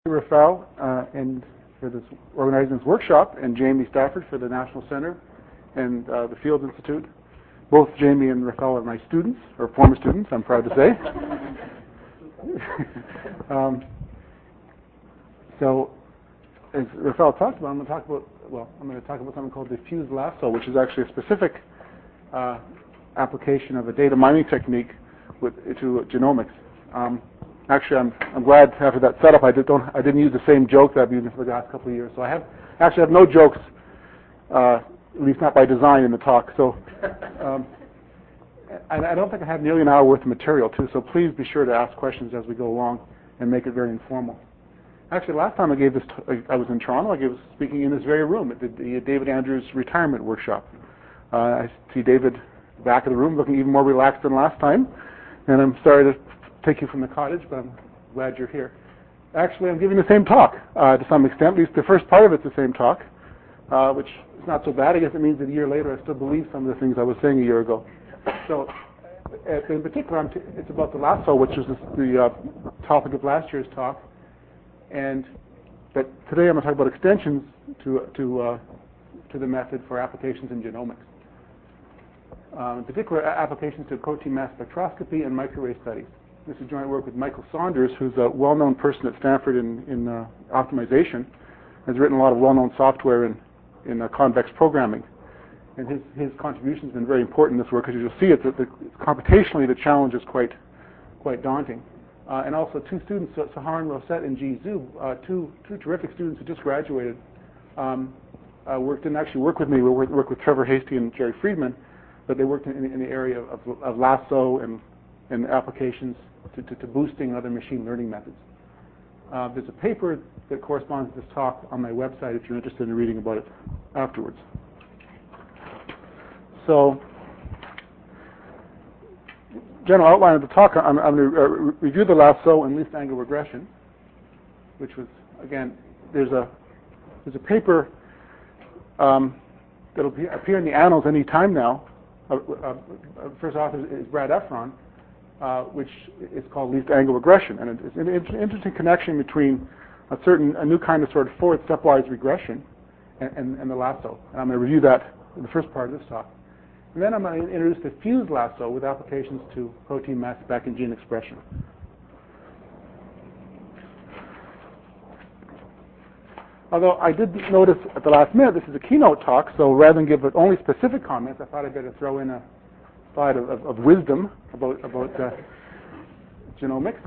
Rafael and for this organizing this workshop, and Jamie Stafford for the National Center and the Fields Institute. Both Jamie and Rafael are my students, or former students, I'm proud to say. So, as Rafael talked about, I'm going to talk about something called diffuse lasso, which is actually a specific application of a data mining technique to genomics. Actually, I'm glad after that setup I didn't use the same joke that I've been using for the last couple of years. So I have no jokes, at least not by design, in the talk. So I don't think I have nearly an hour worth of material too. So please be sure to ask questions as we go along and make it very informal. Actually, last time I gave this, I was in Toronto. I was speaking in this very room at the David Andrews retirement workshop. I see David back of the room, looking even more relaxed than last time. And I'm sorry to take you from the cottage, but I'm glad you're here. Actually, I'm giving the same talk to some extent. At least the first part of it's the same talk, which is not so bad. I guess it means that a year later I still believe some of the things I was saying a year ago. So, in particular, it's about the lasso, which was the topic of last year's talk. But today I'm going to talk about extensions to the method for applications in genomics. In particular, applications to protein mass spectroscopy and microarray studies. This is joint work with Michael Saunders, who's a well-known person at Stanford in optimization, has written a lot of well-known software in convex programming. And his contribution has been very important in this work, because you'll see computationally the challenge is quite daunting. And also two students, Saharan Rosette and Ji Zhu, two terrific students who just graduated, didn't actually work with me. We worked with Trevor Hastie and Jerry Friedman, but they worked in the area of lasso and applications to boosting other machine learning methods. There's a paper that corresponds to this talk on my website if you're interested in reading about it afterwards. So, general outline of the talk, I'm going to review the lasso and least angle regression, which was, again, there's a paper that'll appear in the annals any time now. First author is Brad Efron, which is called least angle regression, and it's an interesting connection between a new kind of sort of forward stepwise regression and the lasso. And I'm going to review that in the first part of this talk. And then I'm going to introduce the fused lasso with applications to protein mass spec and gene expression. Although I did notice at the last minute this is a keynote talk, so rather than give only specific comments, I thought I'd better throw in a slide of wisdom about genomics.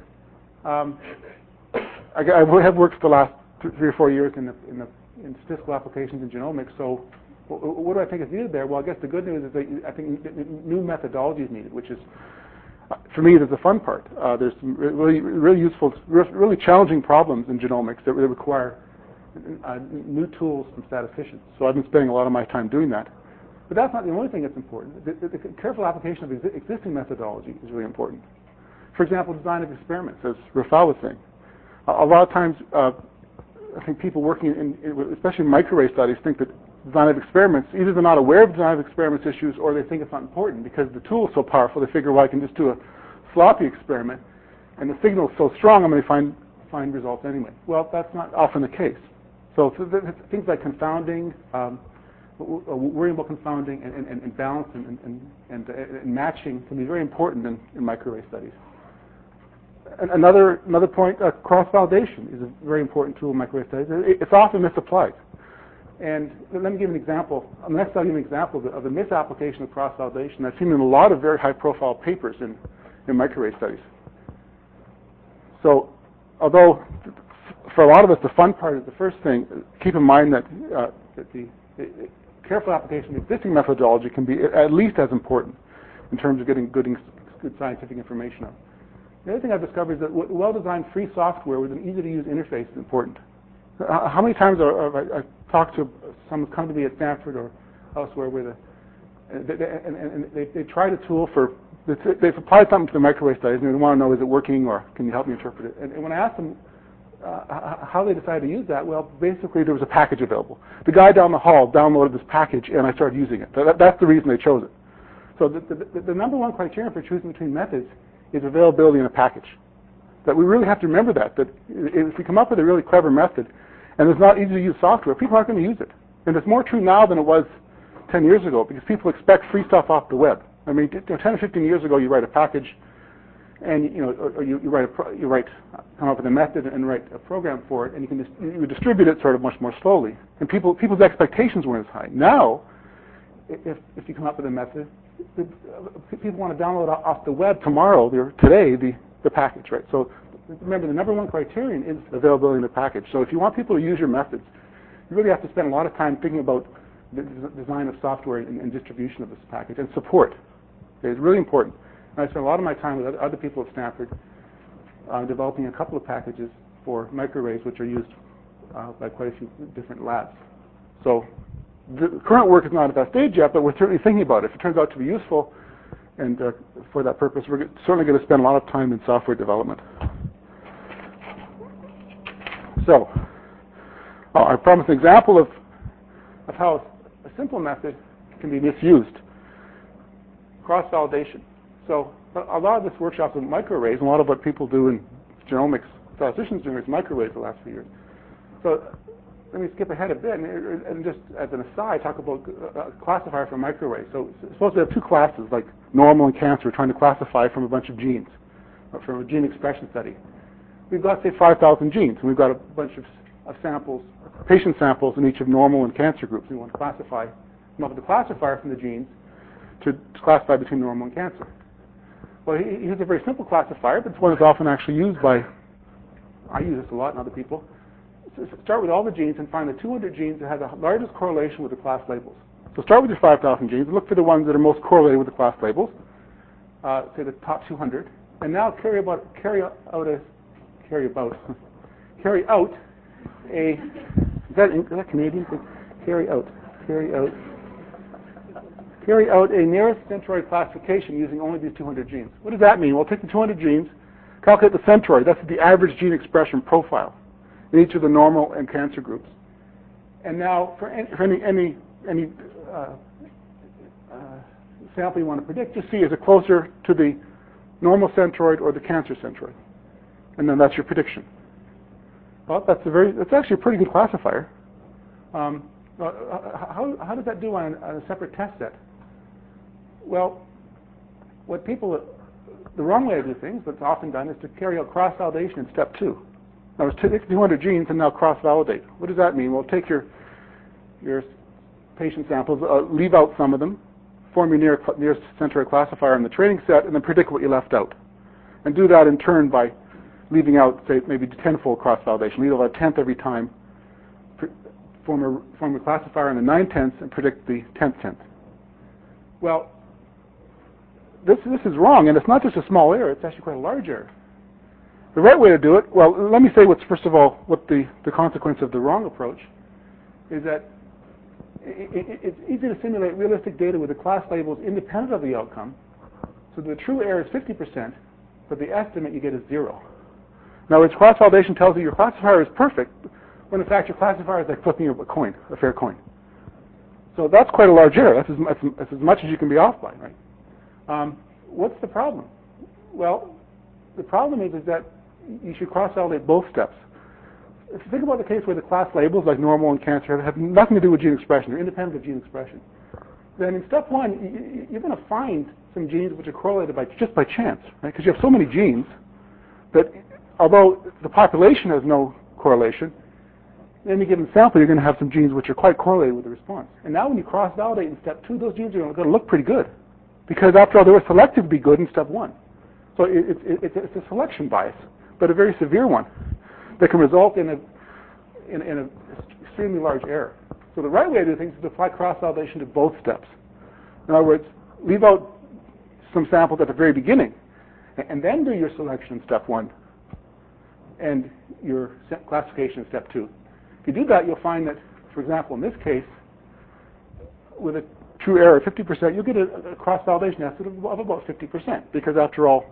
I have worked for the last 3 or 4 years in statistical applications in genomics, so what do I think is needed there? Well, I guess the good news is that I think new methodology is needed, which is, for me, that's the fun part. There's some really useful, really challenging problems in genomics that require new tools from statisticians. So I've been spending a lot of my time doing that. But that's not the only thing that's important. The careful application of existing methodology is really important. For example, design of experiments, as Rafael was saying. A lot of times, I think people working especially in microarray studies, think that design of experiments, either they're not aware of design of experiments issues or they think it's not important because the tool is so powerful. They figure, well, I can just do a sloppy experiment, and the signal is so strong, I'm going to find results anyway. Well, that's not often the case. So things like confounding, worrying about confounding and balance and matching can be very important in microarray studies. Another point, cross-validation is a very important tool in microarray studies. It's often misapplied. And let me give an example. Next, I'll give an example of the misapplication of cross-validation I've seen in a lot of very high-profile papers in microarray studies. So, although for a lot of us the fun part is the first thing, keep in mind that the careful application of existing methodology can be at least as important in terms of getting good scientific information out. The other thing I've discovered is that well-designed free software with an easy-to-use interface is important. How many times have I talked to someone come to me at Stanford or elsewhere where they tried a tool they've applied something to the microarray studies and they want to know, is it working or can you help me interpret it? And when I asked them how they decided to use that, well, basically there was a package available. The guy down the hall downloaded this package and I started using it. That's the reason they chose it. So the number one criterion for choosing between methods is availability in a package. That we really have to remember that if we come up with a really clever method and it's not easy to use software, people aren't going to use it. And it's more true now than it was 10 years ago because people expect free stuff off the web. I mean, 10 or 15 years ago, you write a package and you come up with a method and write a program for it, and you distribute it sort of much more slowly. And people's expectations weren't as high. Now, if you come up with a method, people want to download off the web today the package, right? So remember, the number one criterion is availability of the package. So if you want people to use your methods, you really have to spend a lot of time thinking about the design of software and distribution of this package and support. Okay, it's really important. And I spent a lot of my time with other people at Stanford developing a couple of packages for microarrays, which are used by quite a few different labs. So the current work is not at that stage yet, but we're certainly thinking about it. If it turns out to be useful, and for that purpose, we're certainly going to spend a lot of time in software development. So I promised an example of how a simple method can be misused. Cross-validation. So a lot of this workshop is microarrays, and a lot of what people do in genomics, statisticians doing is microarrays the last few years. So let me skip ahead a bit and just as an aside talk about a classifier for microarrays. So suppose we have two classes like normal and cancer, trying to classify from a bunch of genes, from a gene expression study. We've got, say, 5,000 genes, and we've got a bunch of samples, patient samples in each of normal and cancer groups. We want to come up with a classifier from the genes to classify between normal and cancer. Well, here's a very simple classifier, but it's one that's often actually used by, I use this a lot, and other people. So start with all the genes and find the 200 genes that have the largest correlation with the class labels. So start with your 5,000 genes and look for the ones that are most correlated with the class labels, say the top 200, and now carry out a, is that Canadian? Carry out a nearest centroid classification using only these 200 genes. What does that mean? Well, take the 200 genes, calculate the centroid. That's the average gene expression profile in each of the normal and cancer groups. And now, for any sample you want to predict, just see is it closer to the normal centroid or the cancer centroid, and then that's your prediction. Well, that's actually a pretty good classifier. How does that do on a separate test set? Well, the wrong way to do things, that's often done, is to carry out cross-validation in step 2. Now, take 200 genes and now cross-validate. What does that mean? Well, take your patient samples, leave out some of them, form your nearest centroid classifier in the training set, and then predict what you left out. And do that in turn by leaving out, say, maybe 10-fold cross-validation. Leave out a tenth every time, form a classifier in the 9/10 and predict the 10th. Well, this is wrong, and it's not just a small error, it's actually quite a large error. The right way to do it, well, let me say first of all, what the consequence of the wrong approach is that it's easy to simulate realistic data with the class labels independent of the outcome. So the true error is 50%, but the estimate you get is 0. Now, its cross-validation tells you your classifier is perfect, when in fact your classifier is like flipping a coin, a fair coin. So that's quite a large error. That's as much as you can be off by, right? What's the problem? Well, the problem is that you should cross-validate both steps. If you think about the case where the class labels, like normal and cancer, have nothing to do with gene expression, they're independent of gene expression, then in step 1, you're going to find some genes which are correlated just by chance, right? Because you have so many genes that although the population has no correlation, in any given sample, you're going to have some genes which are quite correlated with the response. And now when you cross-validate in step 2, those genes are going to look pretty good. Because after all, they were selected to be good in step 1. So it's a selection bias, but a very severe one that can result in an extremely large error. So the right way to do things is to apply cross-validation to both steps. In other words, leave out some samples at the very beginning, and then do your selection in step 1 and your classification in step 2. If you do that, you'll find that, for example, in this case, with a true error of 50%, you'll get a cross-validation estimate of about 50%, because after all,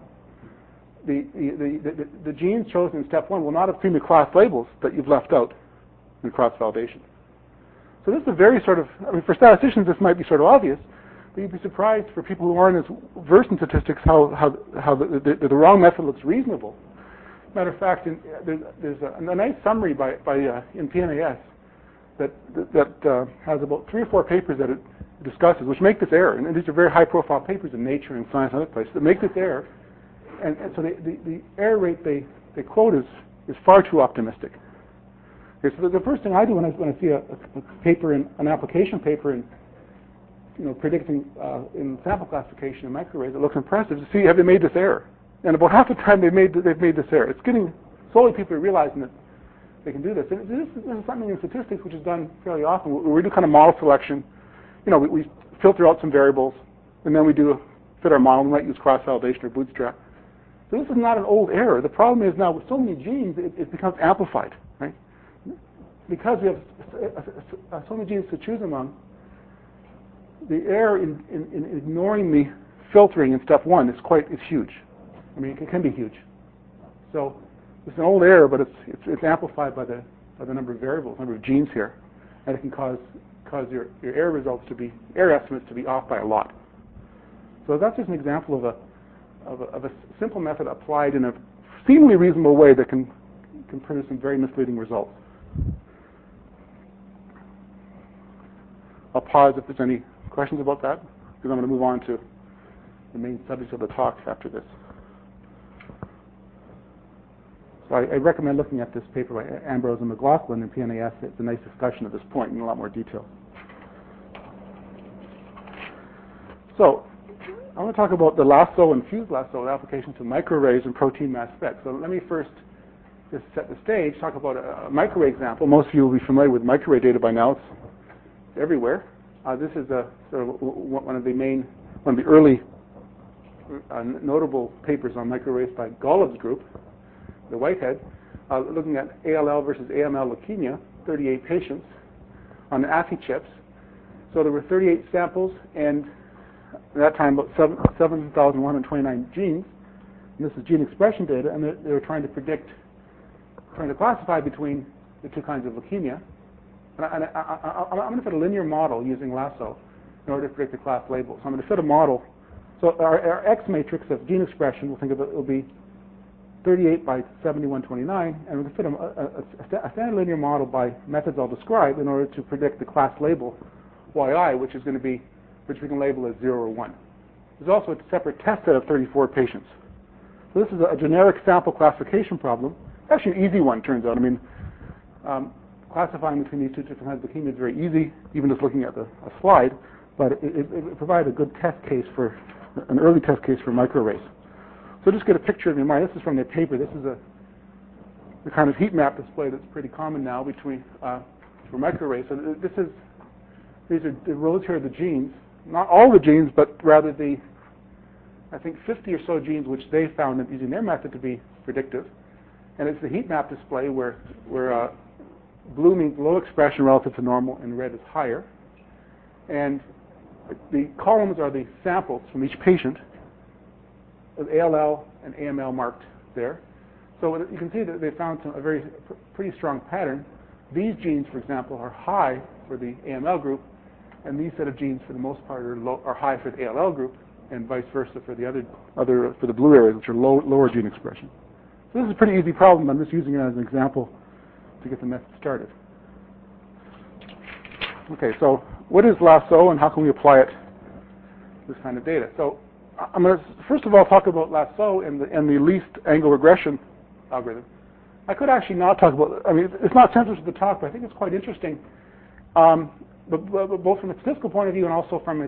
the genes chosen in step 1 will not have seen the class labels that you've left out in cross-validation. So this is a very sort of, for statisticians this might be sort of obvious, but you'd be surprised for people who aren't as versed in statistics how the wrong method looks reasonable. Matter of fact, there's a nice summary in PNAS that has about 3 or 4 papers that it discusses, which make this error. And these are very high-profile papers in Nature and Science and other places that make this error. And so the error rate they quote is far too optimistic. Okay, so the first thing I do when I see a paper an application paper in predicting in sample classification in microarrays, it looks impressive to see have they made this error. And about half the time they've made this error. It's getting slowly people are realizing that they can do this. And this is something in statistics which is done fairly often. We do kind of model selection. We filter out some variables, and then we fit our model. We might use cross-validation or bootstrap. So this is not an old error. The problem is now with so many genes, it becomes amplified, right? Because we have so many genes to choose among, the error in ignoring the filtering in step 1 is huge. I mean, it can be huge. So it's an old error, but it's amplified by the number of variables, number of genes here, and it can cause your error estimates to be off by a lot. So that's just an example of a simple method applied in a seemingly reasonable way that can produce some very misleading results. I'll pause if there's any questions about that, because I'm going to move on to the main subject of the talk after this. So I recommend looking at this paper by Ambrose and McLaughlin in PNAS. It's a nice discussion at this point in a lot more detail. So I want to talk about the lasso and fused lasso applications to microarrays and protein mass spec. So let me first just set the stage, talk about a microarray example. Most of you will be familiar with microarray data by now. It's everywhere. This is one of the early notable papers on microarrays by Golub's group, the Whitehead, looking at ALL versus AML leukemia, 38 patients on Affy chips. So there were 38 samples, and at that time about 7,129 genes. And this is gene expression data, and they were trying to classify between the two kinds of leukemia. And I'm going to fit a linear model using Lasso in order to predict the class label. So I'm going to fit a model. So our X matrix of gene expression, we'll think of it will be 38 by 7129, and we can fit a standard linear model by methods I'll describe in order to predict the class label YI, which we can label as 0 or 1. There's also a separate test set of 34 patients. So this is a generic sample classification problem. Actually an easy one, turns out. I mean, classifying between these two different kinds of leukemia is very easy, even just looking at a slide, but it provided a good test case an early test case for microarrays. So just get a picture of your mind. This is from their paper. This is the kind of heat map display that's pretty common now for microarrays. So these are the rows here are the genes, not all the genes, but rather I think 50 or so genes which they found using their method to be predictive. And it's the heat map display where blue means low expression relative to normal and red is higher. And the columns are the samples from each patient with ALL and AML marked there. So you can see that they found a pretty strong pattern. These genes, for example, are high for the AML group, and these set of genes, for the most part, are high for the ALL group, and vice versa for the for the blue areas, which are lower gene expression. So this is a pretty easy problem. I'm just using it as an example to get the method started. Okay, so what is Lasso, and how can we apply it to this kind of data? So I'm going to first of all talk about Lasso and the least angle regression algorithm. I could actually not talk about. I mean, it's not central to the talk, but I think it's quite interesting, but both from a statistical point of view and also from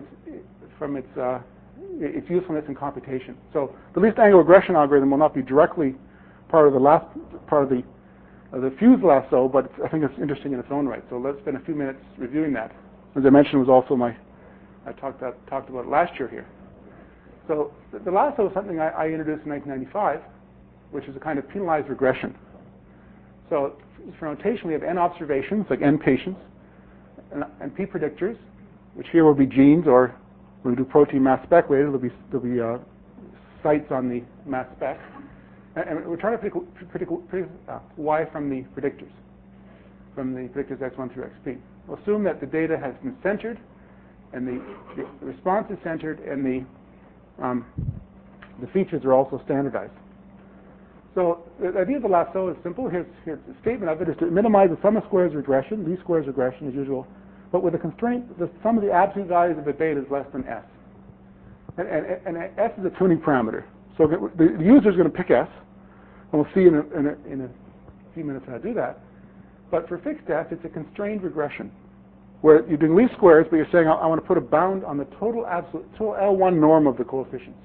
its usefulness in computation. So the least angle regression algorithm will not be directly part of the fused Lasso, but I think it's interesting in its own right. So let's spend a few minutes reviewing that. As I mentioned, it was also I talked about it last year here. So the Lasso is something I introduced in 1995, which is a kind of penalized regression. So for notation, we have n observations, like n patients, and p predictors, which here will be genes, or when we do protein mass spec later, there'll be sites on the mass spec. And we're trying to predict y from the predictors x1 through xp. We'll assume that the data has been centered, and the response is centered, and the features are also standardized. So the idea of the lasso is simple. Here's the statement of it is to minimize the sum of squares regression, least squares regression as usual, but with a constraint, the sum of the absolute values of the beta is less than S. And S is a tuning parameter. So the user is going to pick S, and we'll see in a few minutes how to do that. But for fixed S, it's a constrained regression, where you're doing least squares, but you're saying, I want to put a bound on the total L1 norm of the coefficients.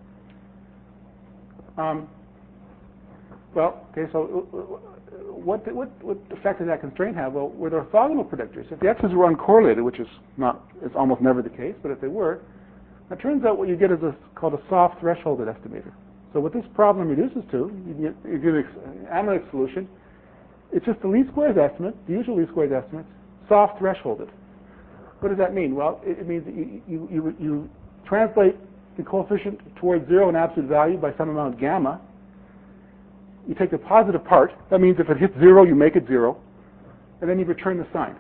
Well, okay, so what effect does that constraint have? Well, with orthogonal predictors, if the x's were uncorrelated, which is almost never the case, but if they were, it turns out what you get is called a soft thresholded estimator. So what this problem reduces to, you get an analytic solution. It's just the least squares estimate, the usual least squares estimates, soft thresholded. What does that mean? Well, it means that you translate the coefficient towards zero in absolute value by some amount gamma. You take the positive part. That means if it hits zero, you make it zero, and then you return the sign.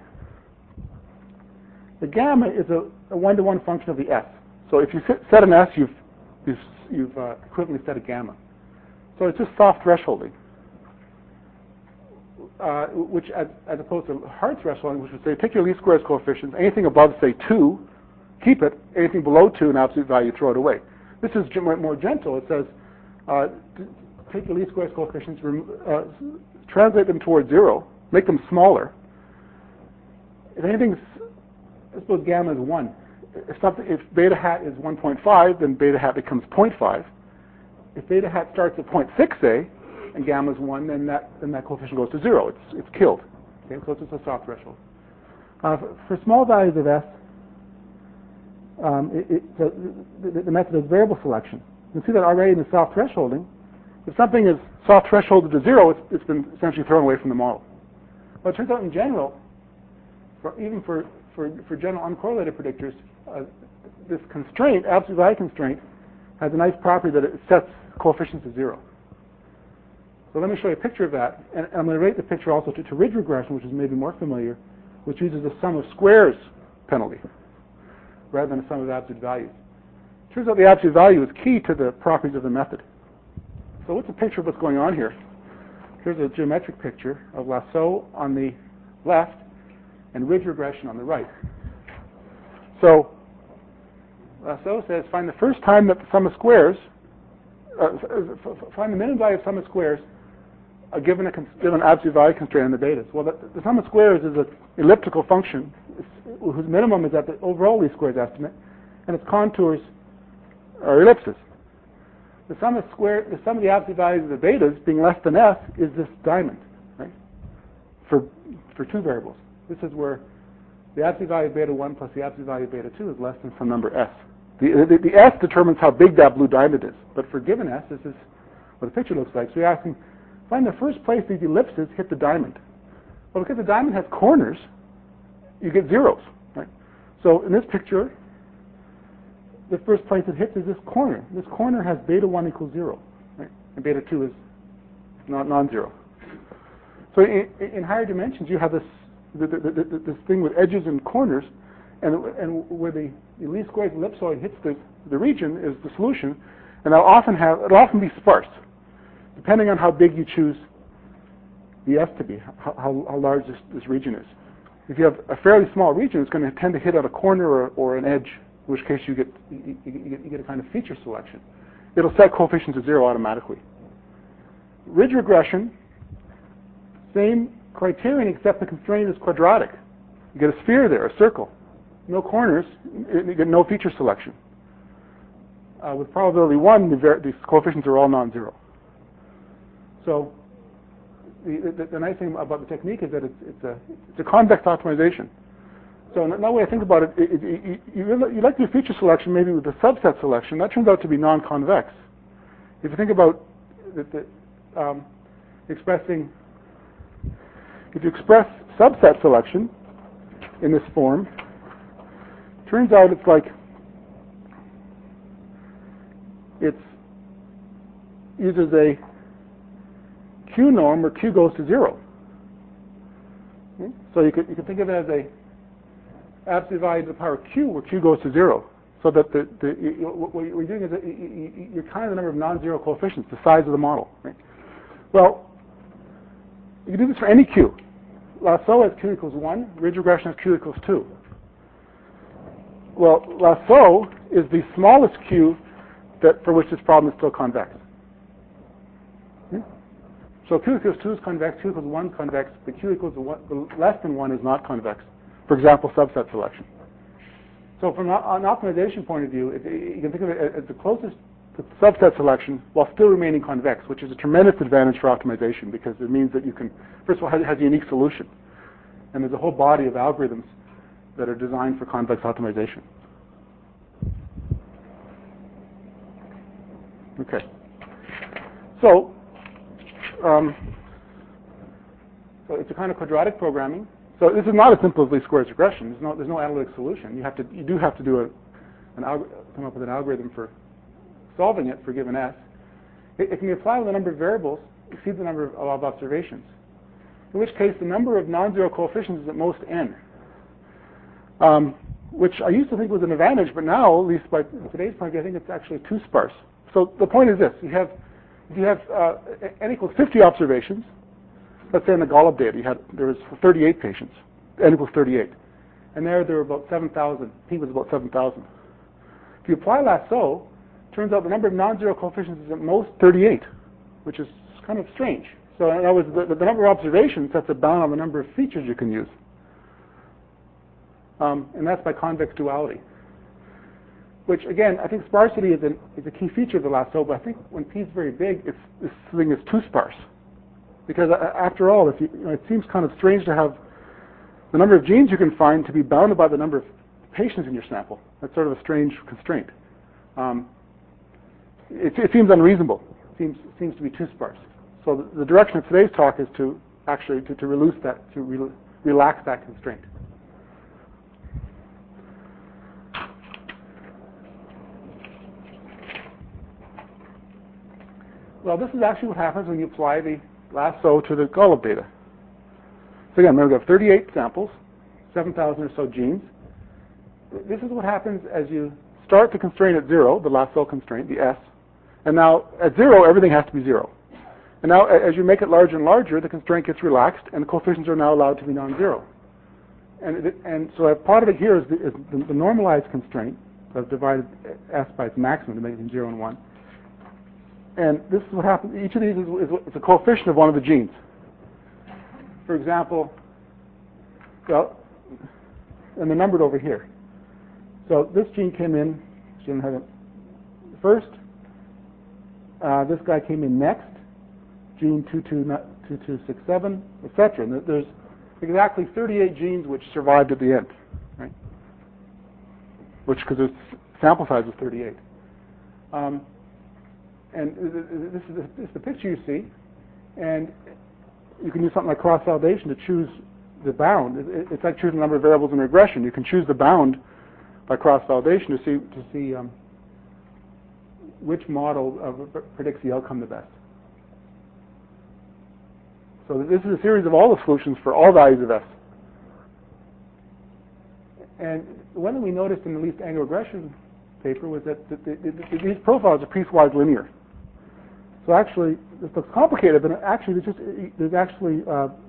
The gamma is a one-to-one function of the S. So if you set an S, you've equivalently set a gamma. So it's just soft thresholding, which as opposed to hard thresholding, which would say take your least squares coefficients, anything above say 2, keep it. Anything below 2 in absolute value, throw it away. This is more gentle. It says take your least squares coefficients, translate them towards zero, make them smaller. If anything, I suppose gamma is 1. If beta hat is 1.5, then beta hat becomes 0.5. If beta hat starts at 0.6, say, and gamma is 1, then that coefficient goes to 0. It's killed. Okay, so it's just a soft threshold. For small values of S, the method is variable selection. You can see that already in the soft thresholding. If something is soft thresholded to 0, it's been essentially thrown away from the model. Well, it turns out in general, even for general uncorrelated predictors, this constraint, absolute value constraint, has a nice property that it sets coefficients to 0. So let me show you a picture of that, and I'm going to rate the picture also to ridge regression, which is maybe more familiar, which uses a sum of squares penalty rather than a sum of absolute values. It turns out the absolute value is key to the properties of the method. So what's a picture of what's going on here? Here's a geometric picture of lasso on the left and ridge regression on the right. So lasso says find the first time that the sum of squares, find the minimum value of sum of squares given an absolute value constraint on the betas. Well, the sum of squares is an elliptical function whose minimum is at the overall least squares estimate, and its contours are ellipses. The sum of the absolute values of the betas being less than S is this diamond, right? For two variables. This is where the absolute value of beta 1 plus the absolute value of beta 2 is less than some number S. The S determines how big that blue diamond is. But for given S, this is what the picture looks like. So you're asking, find the first place these ellipses hit the diamond. Well, because the diamond has corners, you get zeros, right? So in this picture, the first place it hits is this corner. This corner has beta 1 equals 0, right? And beta 2 is non-zero. So in higher dimensions, you have this thing with edges and corners, and where the least squares ellipsoid hits the region is the solution, and it'll often be sparse, depending on how big you choose the S to be, how large this region is. If you have a fairly small region, it's going to tend to hit at a corner or an edge, in which case you get a kind of feature selection. It'll set coefficients to 0 automatically. Ridge regression, same criterion except the constraint is quadratic. You get a sphere there, a circle. No corners, you get no feature selection. With probability 1, the coefficients are all non-zero. So the nice thing about the technique is that it's a convex optimization. So another way I think about it, you like to do feature selection maybe with the subset selection. That turns out to be non-convex. If you think about if you express subset selection in this form, turns out it's like it uses a Q norm where Q goes to 0. Okay? So you could think of it as a absolute value to the power Q where Q goes to 0. So that what you're doing is you're counting the number of non-zero coefficients, the size of the model. Right? Well, you can do this for any Q. Lasso has Q equals 1. Ridge regression has Q equals 2. Well, Lasso is the smallest Q for which this problem is still convex. So Q equals 2 is convex, Q equals 1 is convex, but Q equals less than 1 is not convex. For example, subset selection. So from an optimization point of view, you can think of it as the closest to subset selection while still remaining convex, which is a tremendous advantage for optimization because it means that you can, first of all, it has a unique solution. And there's a whole body of algorithms that are designed for convex optimization. Okay. So it's a kind of quadratic programming. So this is not as simple as least squares regression. There's no analytic solution. You do have to do come up with an algorithm for solving it for a given S. It can be applied when the number of variables exceeds the number of observations, in which case the number of non-zero coefficients is at most n, which I used to think was an advantage, but now, at least by today's point of view, I think it's actually too sparse. So the point is this: if you have n equals 50 observations, let's say in the Golub data there was 38 patients, n equals 38, and there were about 7,000. P was about 7,000. If you apply Lasso, it turns out the number of non-zero coefficients is at most 38, which is kind of strange. So in other words, the number of observations sets a bound on the number of features you can use, and that's by convex duality. Which again, I think sparsity is a key feature of the Lasso, but I think when P is very big, this thing is too sparse. Because after all, it seems kind of strange to have the number of genes you can find to be bounded by the number of patients in your sample. That's sort of a strange constraint. It seems unreasonable. It seems to be too sparse. So the direction of today's talk is to actually to relax that constraint. Well, this is actually what happens when you apply the Lasso to the Golub data. So again, remember we have 38 samples, 7,000 or so genes. This is what happens as you start the constraint at 0, the Lasso constraint, the S, and now at 0, everything has to be 0. And now as you make it larger and larger, the constraint gets relaxed, and the coefficients are now allowed to be non-zero. And so part of it here is the normalized constraint. So I've divided S by its maximum to make it 0 and 1. And this is what happens. Each of these is a coefficient of one of the genes. For example, well, and they're numbered over here. So this gene came in. She didn't have it first. This guy came in next. Gene 2267, etc. And there's exactly 38 genes which survived at the end, right? Which, because the sample size was 38. And this is the picture you see, and you can use something like cross-validation to choose the bound. It's like choosing the number of variables in regression. You can choose the bound by cross-validation to see which model predicts the outcome the best. So this is a series of all the solutions for all values of S. And one thing we noticed in the least angle regression paper was that these profiles are piecewise linear. So actually, this looks complicated, but actually there's actually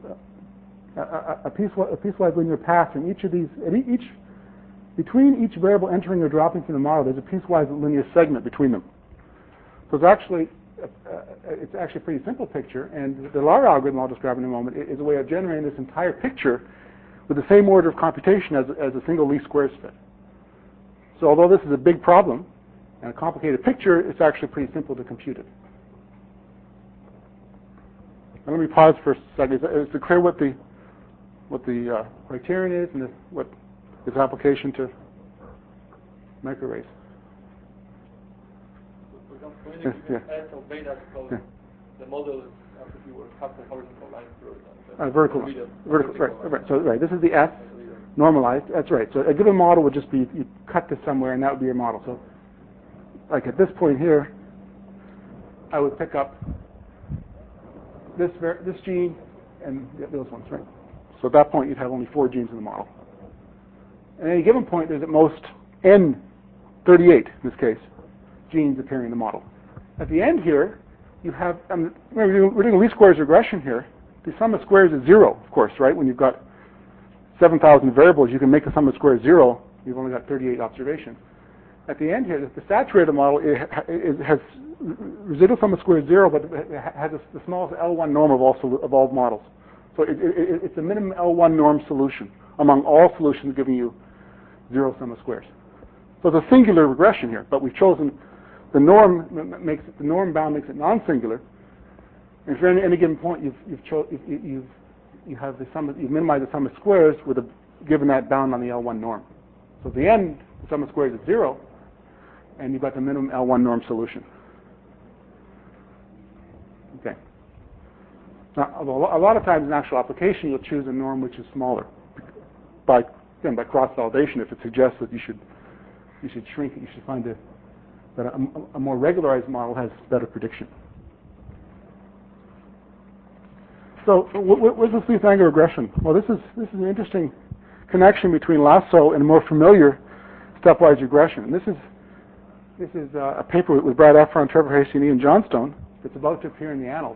a piecewise linear path in each of these. Between each variable entering or dropping from the model, there's a piecewise linear segment between them. So it's actually a pretty simple picture, and the LAR algorithm I'll describe in a moment is a way of generating this entire picture with the same order of computation as a single least squares fit. So although this is a big problem and a complicated picture, it's actually pretty simple to compute it. Now let me pause for a second. Is it clear what the criterion is and what its application to microarrays? When you add some beta, because the model has to be cut the horizontal line through it. Vertical, right. So this is the S normalized. That's right. So a given model would just be, you cut this somewhere, and that would be your model. So like at this point here, I would pick up this gene and those ones, right? So at that point, you'd have only 4 genes in the model. At any given point, there's at most n, 38 in this case, genes appearing in the model. At the end here, you have, we're doing least squares regression here. The sum of squares is 0, of course, right? When you've got 7,000 variables, you can make the sum of squares 0. You've only got 38 observations. At the end here, the saturated model has residual sum of squares 0, but it has the smallest L1 norm of all models. So it's a minimum L1 norm solution among all solutions giving you 0 sum of squares. So it's a singular regression here, but we've chosen the norm bound makes it non-singular. And for any given point, you've minimized the sum of squares given that bound on the L1 norm. So at the end, the sum of squares is 0, and you've got the minimum L1 norm solution. Okay. Now, a lot of times in actual application, you'll choose a norm which is smaller by cross-validation. If it suggests that you should shrink it, you should find that a more regularized model has better prediction. So what's this least angle regression? Well, this is an interesting connection between Lasso and more familiar stepwise regression. And this is a paper with Brad Efron, Trevor Hastie, and Ian Johnstone that's about to appear in the Annals.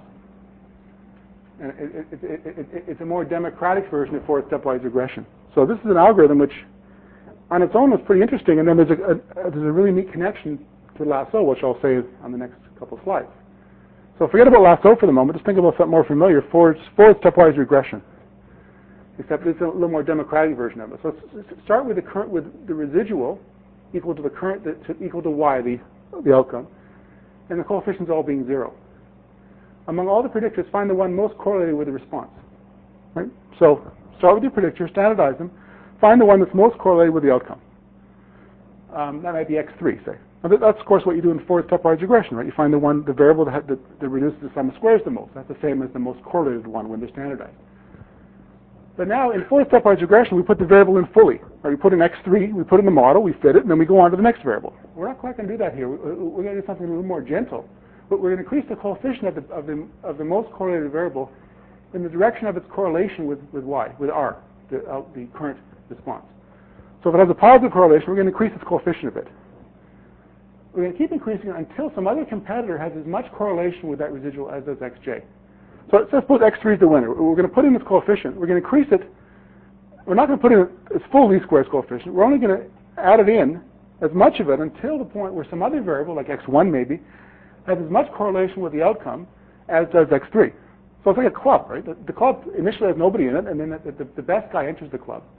And it's a more democratic version of forward stepwise regression. So this is an algorithm which, on its own, is pretty interesting. And then there's a really neat connection to Lasso, which I'll say on the next couple of slides. So forget about Lasso for the moment. Just think about something more familiar: forward stepwise regression. Except it's a little more democratic version of it. So let's start with the residual equal to the current equal to y, the outcome, and the coefficients all being 0. Among all the predictors, find the one most correlated with the response. Right? So start with your predictor, standardize them, find the one that's most correlated with the outcome. That might be x3, say. Now that's, of course, what you do in forward stepwise regression, right? You find the variable that reduces the sum of squares the most. That's the same as the most correlated one when they're standardized. But now in forward stepwise regression, we put the variable in fully. Right? We put in x3, we put in the model, we fit it, and then we go on to the next variable. We're not quite going to do that here. We're going to do something a little more gentle. But we're going to increase the coefficient of the most correlated variable in the direction of its correlation with y, with r, the current response. So if it has a positive correlation, we're going to increase its coefficient a bit. We're going to keep increasing it until some other competitor has as much correlation with that residual as does xj. So let's suppose x3 is the winner. We're going to put in its coefficient. We're going to increase it. We're not going to put in its full least squares coefficient. We're only going to add it in, as much of it, until the point where some other variable, like x1 maybe, has as much correlation with the outcome as does x3. So it's like a club, right? The club initially has nobody in it, and then the best guy enters the club.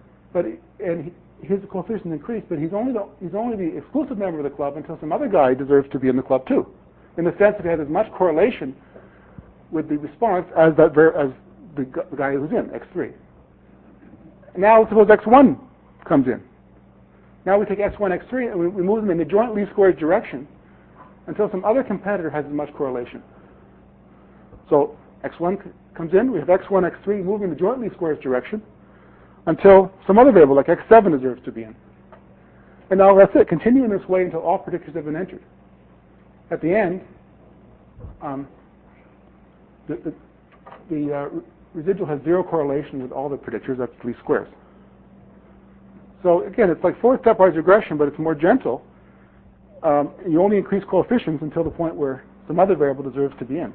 His coefficient increased, but he's only the exclusive member of the club until some other guy deserves to be in the club too, in the sense that he has as much correlation with the response as the guy who's in, x3. Now suppose x1 comes in. Now we take x1, x3, and we move them in the joint least squares direction until some other competitor has as much correlation. So x1 comes in, we have x1, x3 moving the joint least squares direction until some other variable like x7 deserves to be in. And now that's it. Continue in this way until all predictors have been entered. At the end, the residual has 0 correlation with all the predictors up to least squares. So again, it's like forward stepwise regression, but it's more gentle. You only increase coefficients until the point where some other variable deserves to be in.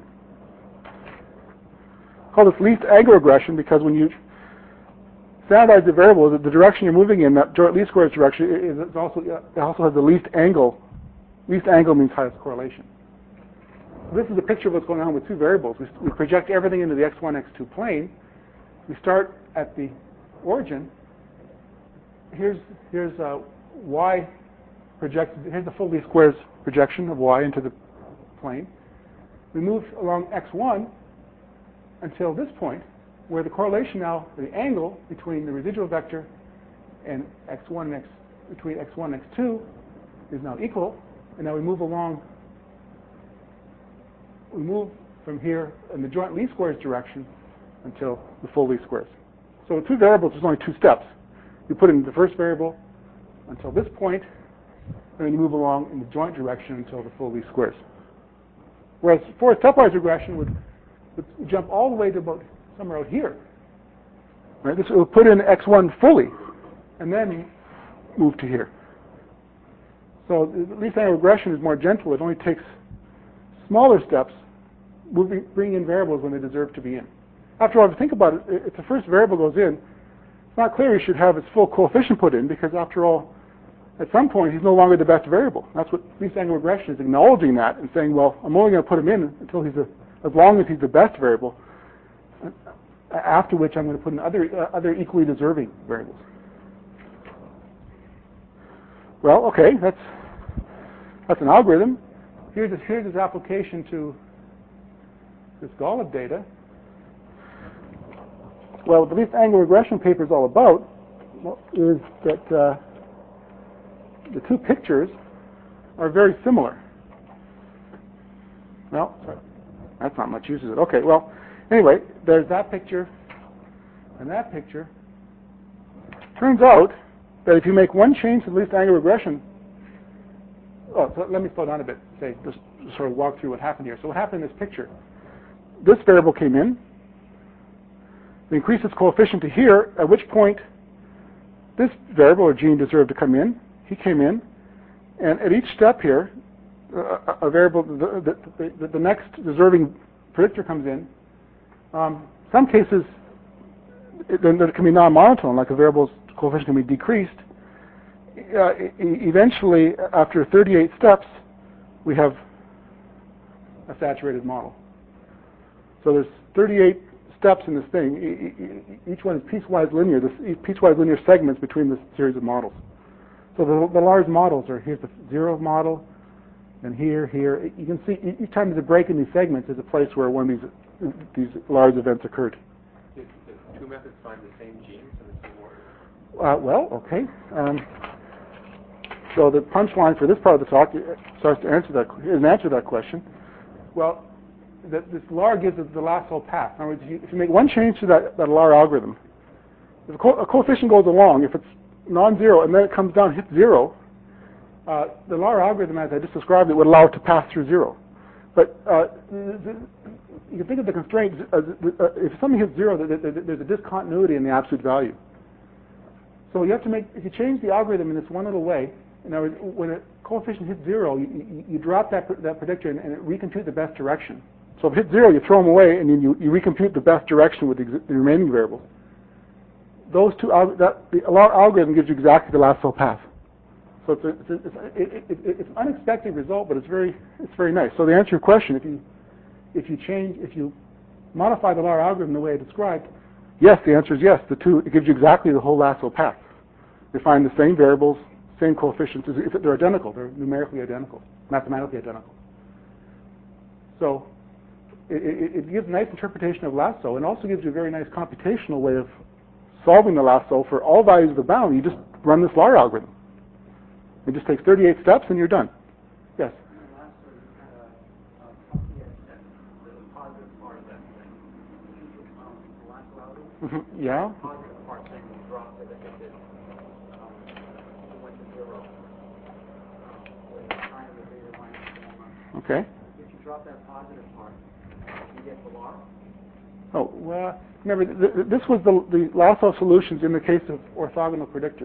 Call this least angle regression because when you standardize the variable, the direction you're moving in, that joint least squares direction, it also has the least angle. Least angle means highest correlation. This is a picture of what's going on with two variables. We project everything into the x1, x2 plane. We start at the origin. Here's y projected. Here's the full least squares projection of y into the plane. We move along x1 until this point, where the correlation now, the angle between the residual vector and x1 between x1 and x2 is now equal, and now we move along. We move from here in the joint least squares direction until the full least squares. So with two variables, there's only 2 steps. You put in the first variable until this point, and then you move along in the joint direction until the full least squares. Whereas for a stepwise regression would jump all the way to about somewhere out here. Right? This will put in x1 fully, and then move to here. So the least angle regression is more gentle. It only takes smaller steps bring in variables when they deserve to be in. After all, if you think about it, if the first variable goes in, it's not clear he should have its full coefficient put in, because after all, at some point, he's no longer the best variable. That's what least angle regression is acknowledging that and saying, well, I'm only going to put him in until as long as he's the best variable, after which I'm going to put in other equally deserving variables. Well, okay, that's an algorithm. Here's his application to this Golub data. Well, what the least angle regression paper is all about is that the two pictures are very similar. Well, sorry, that's not much use, is it? Okay, well, anyway, there's that picture and that picture. Turns out that if you make one change to the least angle regression, so let me slow down a bit, just sort of walk through what happened here. So what happened in this picture? This variable came in. We increased its coefficient to here, at which point this variable or gene deserved to come in. He came in, and at each step here, a variable, the next deserving predictor comes in. Some cases, there can be non-monotone, like a variable's coefficient can be decreased. Eventually, after 38 steps, we have a saturated model. So there's 38 steps in this thing. Each one is piecewise linear. Piecewise linear segments between this series of models. So the large models are, here's the zero model, and here. You can see each time there's a break in these segments is a place where one of these large events occurred. Did two methods find the same genes in the same order? Well, okay. So the punchline for this part of the talk starts to answer that question. Well, this LAR gives us the lasso path. In other words, if you make one change to that LAR algorithm, if a coefficient goes along, if it's non-zero and then it comes down, hits zero, the LAR algorithm, as I just described it, would allow it to pass through zero. But you can think of the constraint, if something hits zero, there's a discontinuity in the absolute value. So you have to if you change the algorithm in this one little way, in other words, when a coefficient hits zero, you drop that predictor and it recomputes the best direction. So if it hits zero, you throw them away and you recompute the best direction with the remaining variables. Those two, the LAR algorithm gives you exactly the lasso path. So it's an unexpected result, but it's very nice. So to answer your question, if you modify the LAR algorithm the way I described, yes, the answer is yes. It gives you exactly the whole lasso path. You find the same variables, same coefficients. If they're identical, they're numerically identical, mathematically identical. So it gives a nice interpretation of lasso, and also gives you a very nice computational way of solving the lasso for all values of the bound. You just run this LAR algorithm. It just takes 38 steps and you're done. Yes? Yeah? Okay. If you drop that positive part, you get the LAR? Oh, well, remember, this was the lasso solutions in the case of orthogonal predictors.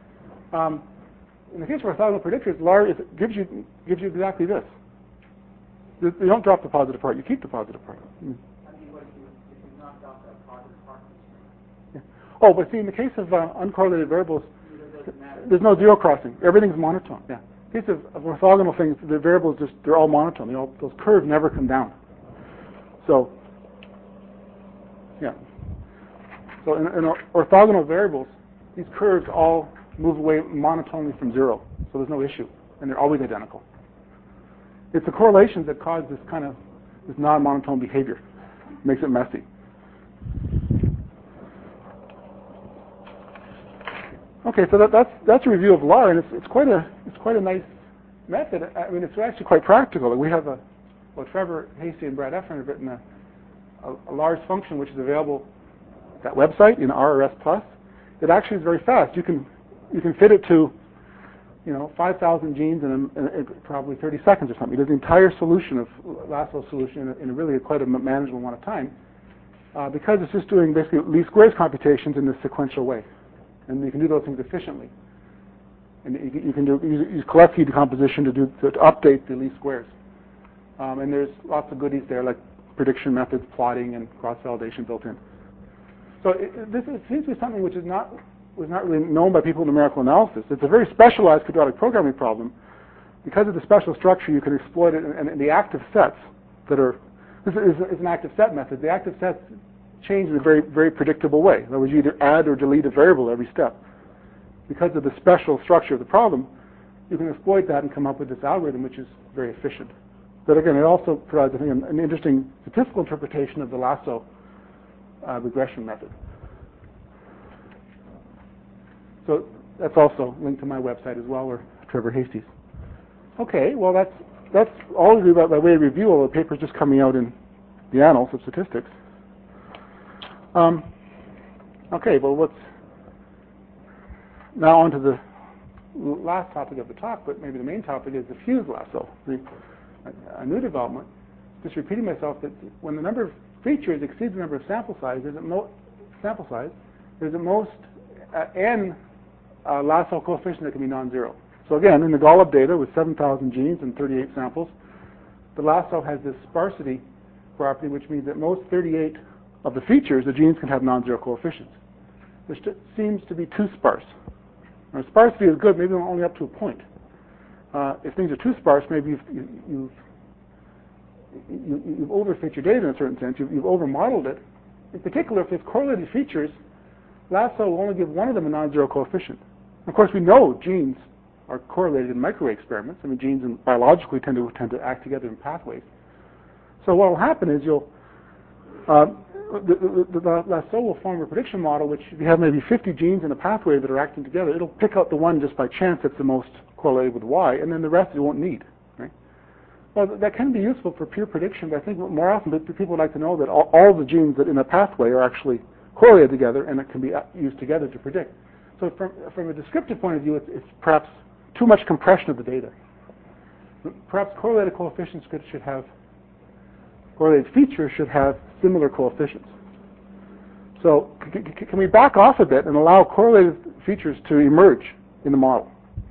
In the case of orthogonal predictors, LAR gives you exactly this. You don't drop the positive part, you keep the positive part. I mean, if you knock off that positive part? Yeah. Oh, but see, in the case of uncorrelated variables, there's no zero crossing. Everything's monotone. Yeah. In the case of orthogonal things, the variables they're all monotone. Those curves never come down. So, yeah. So in orthogonal variables, these curves all move away monotonely from zero. So there's no issue, and they're always identical. It's the correlations that cause this non-monotone behavior. It makes it messy. Okay, so that's a review of LAR, and it's quite a nice method. I mean, it's actually quite practical. We have Trevor Hasty and Brad Effron have written a large function which is available at that website in RRS+. It actually is very fast. You can fit it to 5,000 genes in probably 30 seconds or something. It does the entire solution of lasso solution in really quite a manageable amount of time because it's just doing basically least squares computations in this sequential way. And you can do those things efficiently. And you can use Kalecki decomposition to update the least squares. And there's lots of goodies there, like prediction methods, plotting, and cross-validation built in. So this seems to be something which was not really known by people in numerical analysis. It's a very specialized quadratic programming problem. Because of the special structure, you can exploit it in the active sets that are. This is an active set method. The active sets change in a very, very predictable way. In other words, you either add or delete a variable every step. Because of the special structure of the problem, you can exploit that and come up with this algorithm, which is very efficient. But again, it also provides, I think, an interesting statistical interpretation of the lasso regression method. So that's also linked to my website as well, or Trevor Hastie's. Okay, well that's all we do by way of review. All the papers just coming out in the Annals of Statistics. Okay, well let's now on to the last topic of the talk, but maybe the main topic is the fused lasso, a new development. Just repeating myself, that when the number of features exceeds the number of sample size, there's at most n lasso coefficient that can be non-zero. So again, in the Golub data with 7,000 genes and 38 samples, the lasso has this sparsity property, which means that most 38 of the features, the genes can have non-zero coefficients, which seems to be too sparse. Now, sparsity is good, maybe only up to a point. If things are too sparse, maybe you've overfit your data in a certain sense. You've over-modeled it. In particular, if there's correlated features, lasso will only give one of them a non-zero coefficient. Of course, we know genes are correlated in microarray experiments. I mean, genes biologically tend to act together in pathways. So what will happen is the lasso will form a prediction model, which if you have maybe 50 genes in a pathway that are acting together, it'll pick out the one just by chance that's the most correlated with Y, and then the rest it won't need. Right? Well, that can be useful for pure prediction, but I think more often people would like to know that all the genes that in a pathway are actually correlated together, and it can be used together to predict. So from a descriptive point of view, it's perhaps too much compression of the data. Perhaps correlated coefficients should have, correlated features should have similar coefficients. So can we back off a bit and allow correlated features to emerge in the model?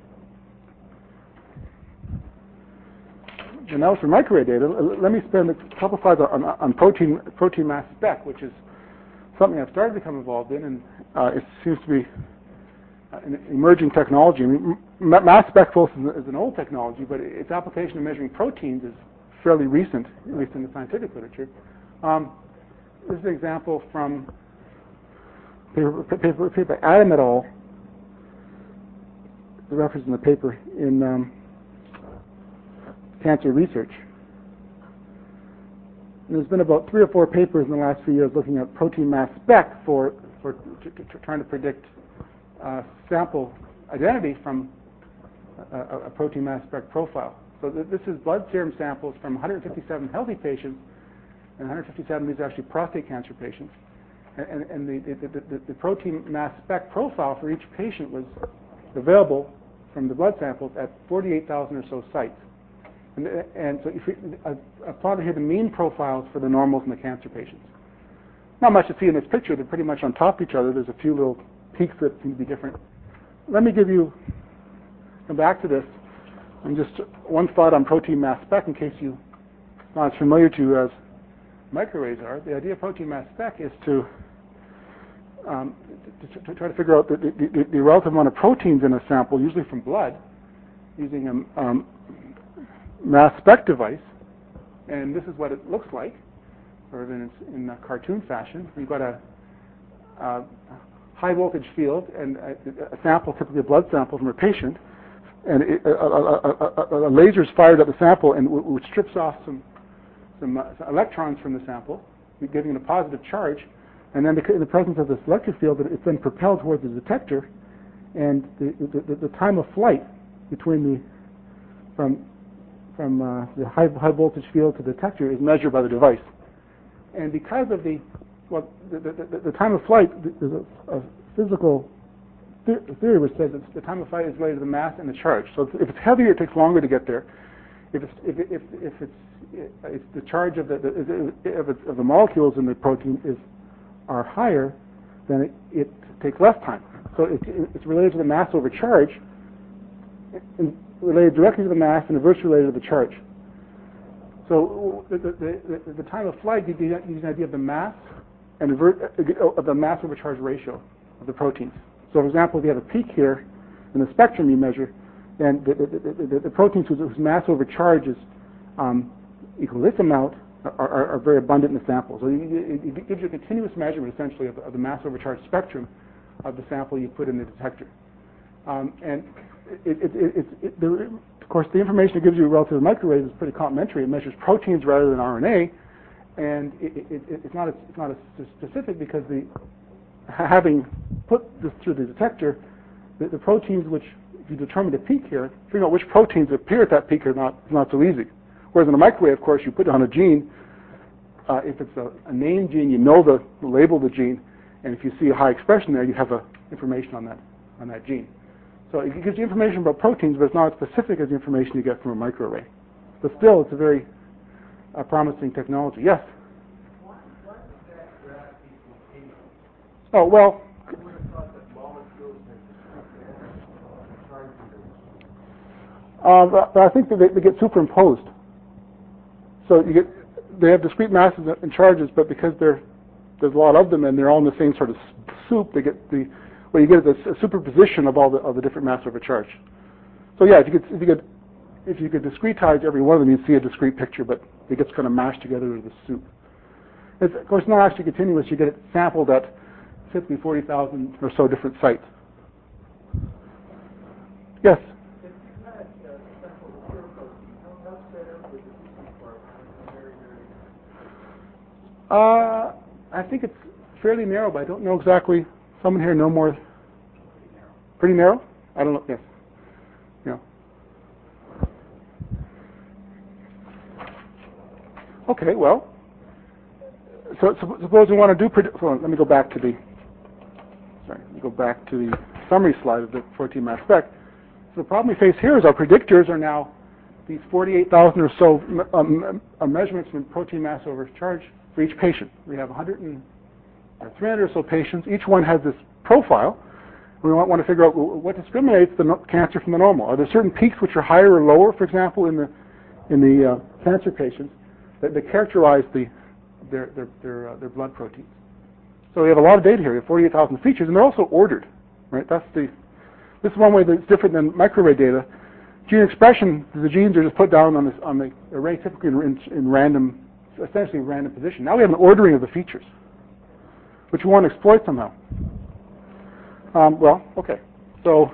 And now for microarray data, let me spend a couple slides on protein mass spec, which is something I've started to become involved in, and it seems to be an emerging technology. I mean, mass spec is an old technology, but its application in measuring proteins is fairly recent, at least in the scientific literature. This is an example from paper by Adam et al. The reference in the paper in Cancer Research. And there's been about 3 or 4 papers in the last few years looking at protein mass spec for trying to predict sample identity from a protein mass spec profile. So this is blood serum samples from 157 healthy patients, and 157 of these are actually prostate cancer patients. And the protein mass spec profile for each patient was available from the blood samples at 48,000 or so sites. And so I've plotted here the mean profiles for the normals and the cancer patients. Not much to see in this picture. They're pretty much on top of each other. There's a few little peaks that seem to be different. Let me come back to this, and just one thought on protein mass spec in case you're not as familiar to as microarrays are. The idea of protein mass spec is to try to figure out the relative amount of proteins in a sample, usually from blood, using a mass spec device. And this is what it looks like, sort of in a cartoon fashion. You've got a high voltage field and a sample, typically a blood sample from a patient, and a laser is fired at the sample and which strips off some electrons from the sample, giving it a positive charge, and then in the presence of this electric field, it's then propelled towards the detector, and the time of flight between from the high voltage field to the detector is measured by the device. And because of the time of flight, there's a physical theory which says that the time of flight is related to the mass and the charge. So if it's heavier, it takes longer to get there. If the charge of the molecules in the protein are higher, then it takes less time. So it's related to the mass over charge, and related directly to the mass and inversely related to the charge. So the time of flight gives you an idea of the mass and of the mass over charge ratio of the proteins. So, for example, if you have a peak here in the spectrum you measure, then the proteins whose mass over charge is equal to this amount are very abundant in the sample. So it gives you a continuous measurement, essentially, of the mass over charge spectrum of the sample you put in the detector. And of course, the information it gives you relative to microwaves is pretty complementary. It measures proteins rather than RNA, and it's not as specific because having put this through the detector, the proteins which, if you determine the peak here, figuring out which proteins appear at that peak are not so easy. Whereas in a microwave, of course, you put on a gene. If it's a named gene, you know the label of the gene, and if you see a high expression there, you have information on that gene. So it gives you information about proteins, but it's not as specific as the information you get from a microarray. But still, it's a very promising technology. Yes? Why does that gravity continue? Oh, well. I would have thought that molecules and But I think that they get superimposed. So they have discrete masses and charges, but because there's a lot of them and they're all in the same sort of soup, they get what you get is a superposition of all the different mass over charge. So yeah, if you could discretize every one of them, you'd see a discrete picture, but it gets kind of mashed together into the soup. It's, of course, not actually continuous. You get it sampled at 50, 40,000 or so different sites. Yes? if you've had sample of pure protein, how spread out with the discrete part? Very I think it's fairly narrow, but I don't know exactly. Someone here know more? Pretty narrow? I don't know. Yes. Yeah. Okay. Well. So suppose we want to do. Let me go back to the. Sorry. Let me go back to the summary slide of the protein mass spec. So the problem we face here is our predictors are now these 48,000 or so measurements from protein mass over charge for each patient. We have 300 or so patients. Each one has this profile. We want to figure out what discriminates the cancer from the normal. Are there certain peaks which are higher or lower, for example, in the cancer patients that characterize their blood proteins? So we have a lot of data here. We have 48,000 features, and they're also ordered. Right? This is one way that's different than microarray data. Gene expression, the genes are just put down on the array, typically in random, essentially in random position. Now we have an ordering of the features, which we want to exploit somehow. Well, okay. So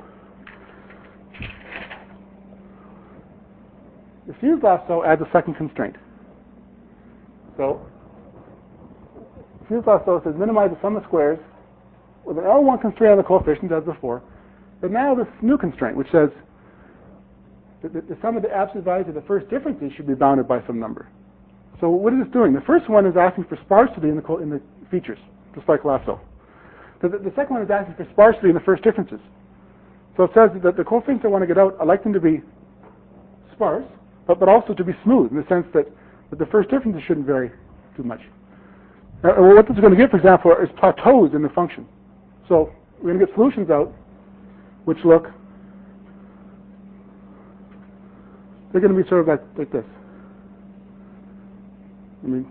the fused lasso adds a second constraint. So the fused lasso says minimize the sum of squares with an L1 constraint on the coefficients as before. But now this new constraint, which says that the sum of the absolute values of the first differences should be bounded by some number. So what is this doing? The first one is asking for sparsity in the features, just like lasso. The second one is asking for sparsity in the first differences. So it says that the coefficients I want to get out, I like them to be sparse, but also to be smooth in the sense that the first differences shouldn't vary too much. Now, what this is going to give, for example, is plateaus in the function. So we're going to get solutions out which look, they're going to be sort of like this. I mean,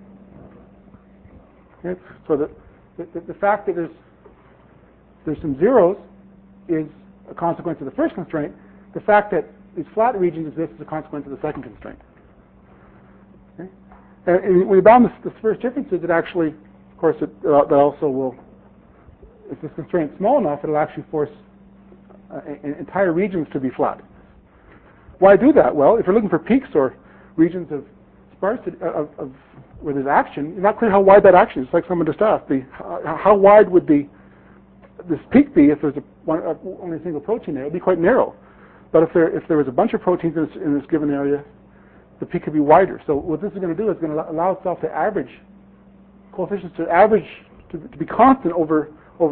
okay? So the fact that there's some zeros is a consequence of the first constraint. The fact that these flat regions exist is a consequence of the second constraint. Okay? And when you bound this first differences, it actually, of course, that also will, if this constraint is small enough, it'll actually force entire regions to be flat. Why do that? Well, if you're looking for peaks or regions of sparsity where there's action, it's not clear how wide that action is. It's like someone just asked, how wide would this peak be if there's only a single protein there? It would be quite narrow. But if there was a bunch of proteins in this given area, the peak could be wider. So what this is going to do is going to allow itself to average coefficients to be constant over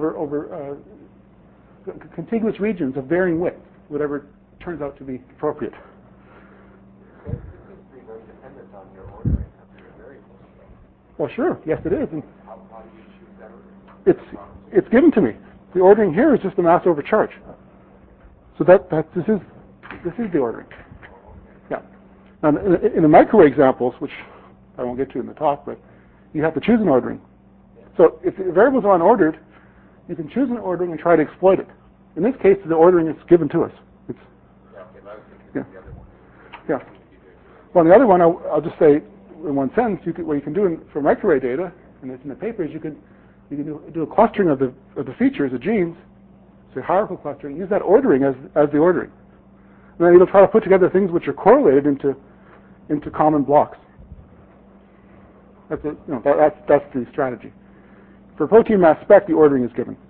contiguous regions of varying width, whatever turns out to be appropriate. This seems to be very dependent on your ordering of your variables. Well, sure. Yes, it is. And How do you choose that ordering? it's given to me. The ordering here is just the mass over charge. So this is the ordering. Yeah. And in the microwave examples, which I won't get to in the talk, but you have to choose an ordering. So if the variables are unordered, you can choose an ordering and try to exploit it. In this case, the ordering is given to us. Yeah. Well, the other one, I'll just say in one sentence, what you can do for microwave data, and it's in the papers, you can do a clustering of the features, the genes, so hierarchical clustering, use that ordering as the ordering. And then you'll try to put together things which are correlated into common blocks. That's the strategy. For protein mass spec, the ordering is given.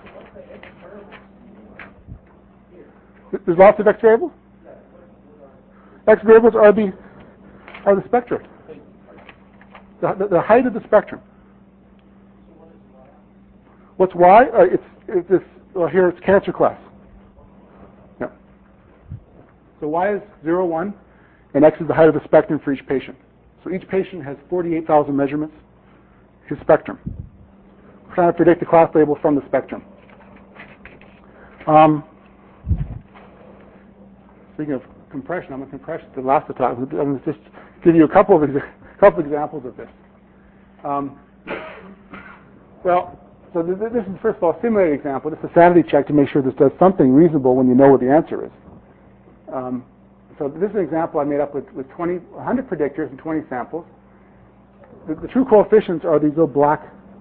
There's lots of X variables. X variables are the spectra, the height of the spectrum. What's Y? Here it's cancer class. Yeah. So Y is 0, 1, and X is the height of the spectrum for each patient. So each patient has 48,000 measurements, his spectrum. We're trying to predict the class label from the spectrum. Speaking of compression, I'm going to compress the last talk. I'm going to just give you a couple of examples of this. So this is, first of all, a simulated example. This is a sanity check to make sure this does something reasonable when you know what the answer is. So this is an example I made up with 100 predictors and 20 samples. The true coefficients are these little black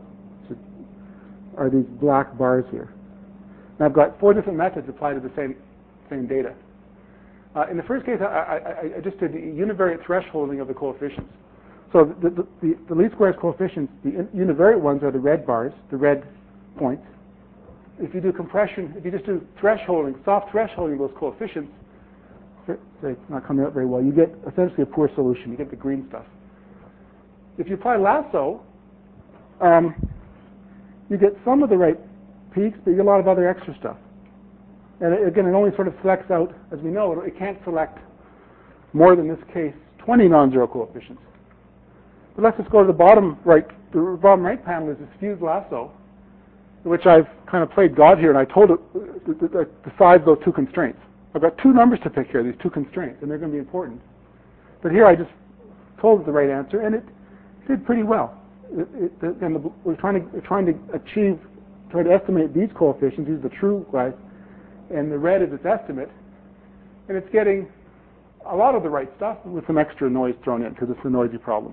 bars here. And I've got 4 different methods applied to the same data. In the first case, I just did the univariate thresholding of the coefficients. So the least squares coefficients, the univariate ones are the red bars, the red points. If you do compression, if you just do thresholding, soft thresholding of those coefficients, it's not coming out very well, you get essentially a poor solution. You get the green stuff. If you apply lasso, you get some of the right peaks, but you get a lot of other extra stuff. And again, it only sort of selects out, as we know, it can't select more than this case, 20 non-zero coefficients. But let's just go to the bottom right. The bottom right panel is this fused lasso, in which I've kind of played God here, and I told it to decide those 2 constraints. I've got 2 numbers to pick here, these 2 constraints, and they're going to be important. But here I just told it the right answer, and it did pretty well. We're trying to estimate these coefficients. These are the true guys, and the red is its estimate, and it's getting a lot of the right stuff with some extra noise thrown in because it's a noisy problem.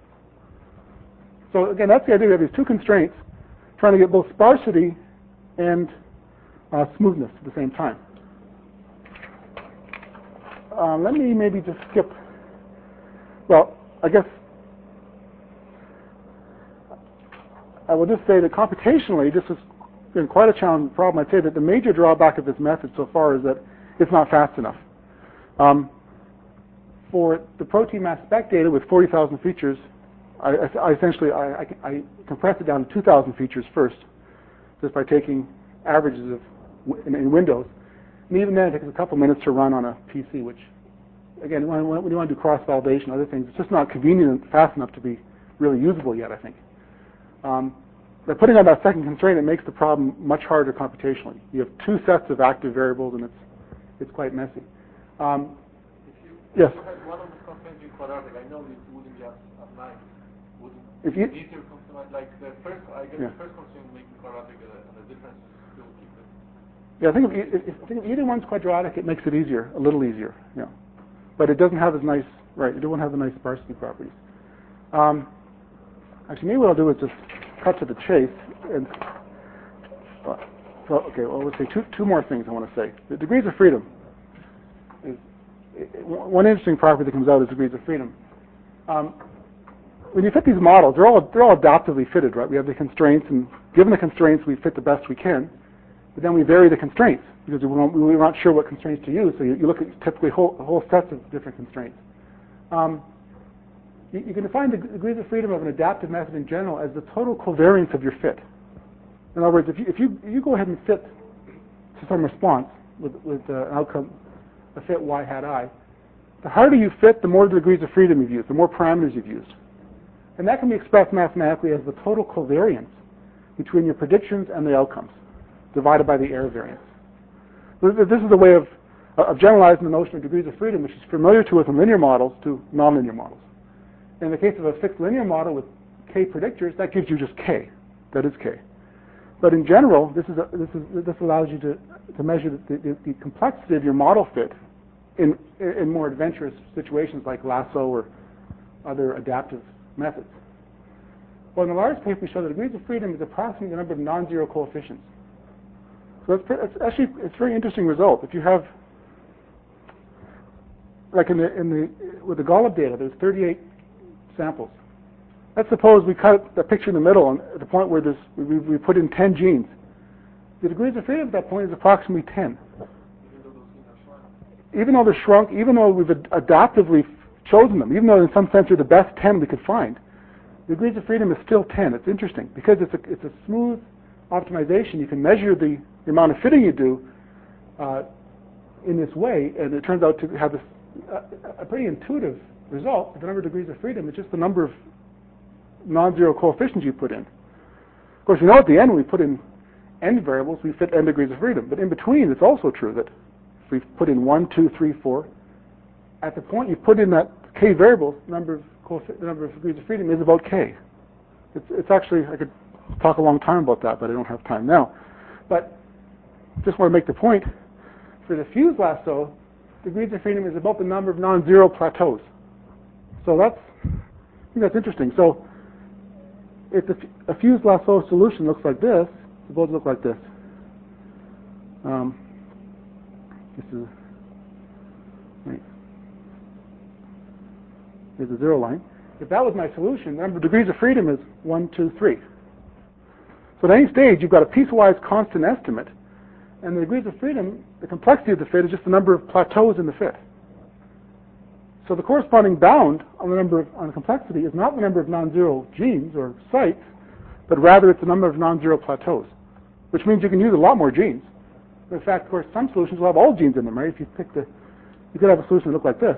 So again, that's the idea. We have these 2 constraints, trying to get both sparsity and smoothness at the same time. Let me maybe just skip. Well, I guess I will just say that computationally, this has been quite a challenging problem. I'd say that the major drawback of this method so far is that it's not fast enough. For the protein mass spec data with 40,000 features, I essentially compress it down to 2,000 features first, just by taking averages in Windows. And even then, it takes a couple minutes to run on a PC, which, again, when you want to do cross-validation, other things, it's just not convenient and fast enough to be really usable yet, I think. By putting on that second constraint, it makes the problem much harder computationally. You have 2 sets of active variables, and it's quite messy. Yes? If you had one of the constraints in quadratic, I know it wouldn't be as nice. If you, easier constraint, like the first, I guess the first constraint makes quadratic and the difference still keep it. Yeah, I think if either one's quadratic, it makes it easier, a little easier. Yeah, but it doesn't have as nice, right? It won't have the nice sparsity properties. Actually, maybe what I'll do is just cut to the chase. And let's say two more things I want to say. The degrees of freedom is one interesting property that comes out is degrees of freedom. When you fit these models, they're all adaptively fitted, right? We have the constraints, and given the constraints, we fit the best we can. But then we vary the constraints because we're not sure what constraints to use. So you look at typically whole sets of different constraints. You can define the degrees of freedom of an adaptive method in general as the total covariance of your fit. In other words, if you go ahead and fit to some response with an outcome, a fit y hat I, the harder you fit, the more degrees of freedom you've used, the more parameters you've used. And that can be expressed mathematically as the total covariance between your predictions and the outcomes, divided by the error variance. This is a way of of generalizing the notion of degrees of freedom, which is familiar to us in linear models, to nonlinear models. In the case of a fixed linear model with k predictors, that gives you just k. That is k. But in general, this allows you to measure the complexity of your model fit in more adventurous situations like lasso or other adaptive methods. Well, in the large paper, we show that degrees of freedom is approximately the number of non-zero coefficients. So it's actually a very interesting result. If you have, like with the Golub data, there's 38 samples. Let's suppose we cut the picture in the middle and at the point where we put in 10 genes. The degrees of freedom at that point is approximately 10. Even though they're shrunk, even though we've adaptively chosen them, even though in some sense they're the best 10 we could find, the degrees of freedom is still 10. It's interesting because it's a smooth optimization. You can measure the amount of fitting you do in this way, and it turns out to have a pretty intuitive result. The number of degrees of freedom is just the number of non-zero coefficients you put in. Of course, at the end when we put in n variables, we fit n degrees of freedom. But in between, it's also true that if we put in 1, 2, 3, 4, at the point you put in that k variables, the number of degrees of freedom is about k. It's actually, I could talk a long time about that, but I don't have time now. But just want to make the point, for the fused lasso, degrees of freedom is about the number of non-zero plateaus. So I think that's interesting. So if a fused lasso solution looks like this, suppose it looks like this. This is right. Here's a zero line. If that was my solution, the number of degrees of freedom is 1, 2, 3. So at any stage, you've got a piecewise constant estimate, and the degrees of freedom, the complexity of the fit, is just the number of plateaus in the fit. So the corresponding bound on the complexity is not the number of non-zero genes or sites, but rather it's the number of non-zero plateaus, which means you can use a lot more genes. In fact, of course, some solutions will have all genes in them, right? If you you could have a solution that looked like this.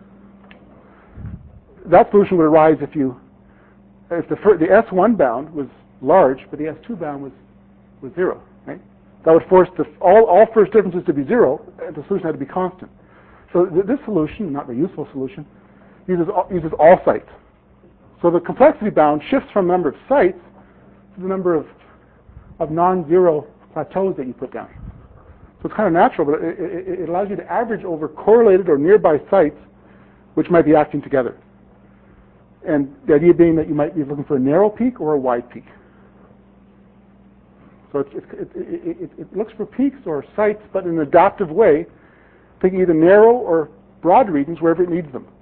That solution would arise if the S1 bound was large, but the S2 bound was 0, right? That would force all first differences to be 0, and the solution had to be constant. So this solution, not a very useful solution, uses all sites. So the complexity bound shifts from the number of sites to the number of non-zero plateaus that you put down. So it's kind of natural, but it allows you to average over correlated or nearby sites which might be acting together. And the idea being that you might be looking for a narrow peak or a wide peak. So it looks for peaks or sites, but in an adaptive way, taking either narrow or broad regions wherever it needs them.